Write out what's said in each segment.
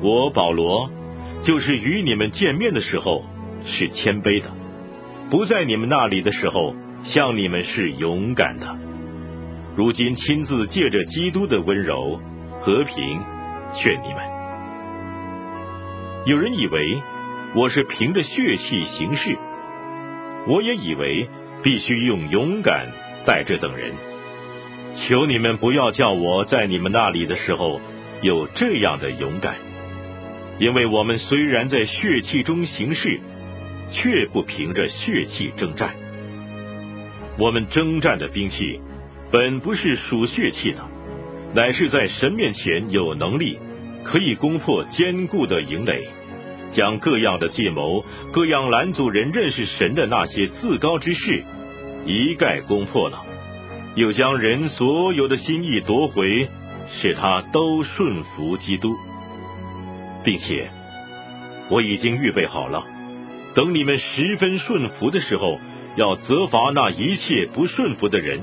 我保罗就是与你们见面的时候是谦卑的，不在你们那里的时候向你们是勇敢的，如今亲自借着基督的温柔和平劝你们。有人以为我是凭着血气行事，我也以为必须用勇敢待这等人。求你们不要叫我在你们那里的时候有这样的勇敢，因为我们虽然在血气中行事，却不凭着血气征战。我们征战的兵器本不是属血气的，乃是在神面前有能力，可以攻破坚固的营垒，将各样的计谋，各样拦阻人认识神的那些自高之事一概攻破了，又将人所有的心意夺回，使他都顺服基督。并且我已经预备好了，等你们十分顺服的时候，要责罚那一切不顺服的人。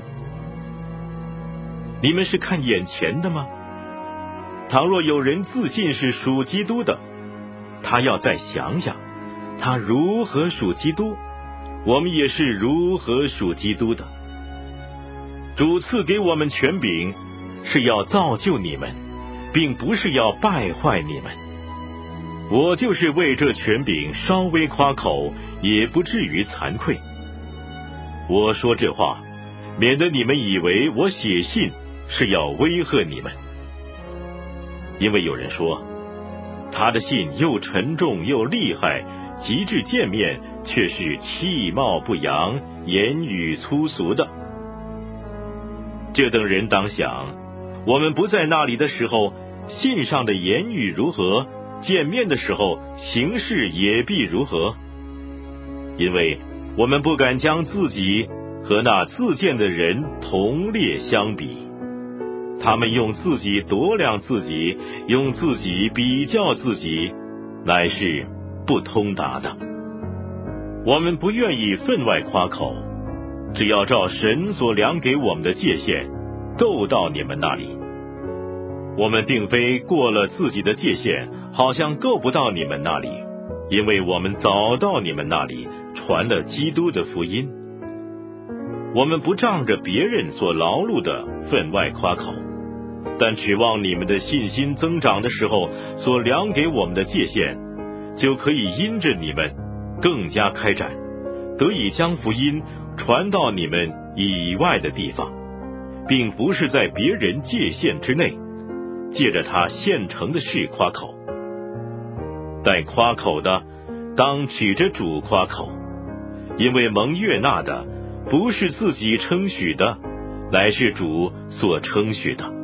你们是看眼前的吗？倘若有人自信是属基督的，他要再想想，他如何属基督，我们也是如何属基督的。主赐给我们权柄，是要造就你们，并不是要败坏你们。我就是为这权柄稍微夸口，也不至于惭愧。我说这话，免得你们以为我写信是要威吓你们。因为有人说，他的信又沉重又厉害，及至见面却是气貌不扬，言语粗俗的。这等人当想，我们不在那里的时候，信上的言语如何，见面的时候行事也必如何。因为我们不敢将自己和那自荐的人同列相比，他们用自己度量自己，用自己比较自己，乃是不通达的。我们不愿意分外夸口，只要照神所量给我们的界限够到你们那里。我们并非过了自己的界限，好像够不到你们那里，因为我们早到你们那里传了基督的福音。我们不仗着别人所劳碌的分外夸口，但指望你们的信心增长的时候所量给我们的界限，就可以因着你们更加开展，得以将福音传到你们以外的地方，并不是在别人界限之内，借着他现成的事夸口。但夸口的当指着主夸口，因为蒙悦纳的不是自己称许的，乃是主所称许的。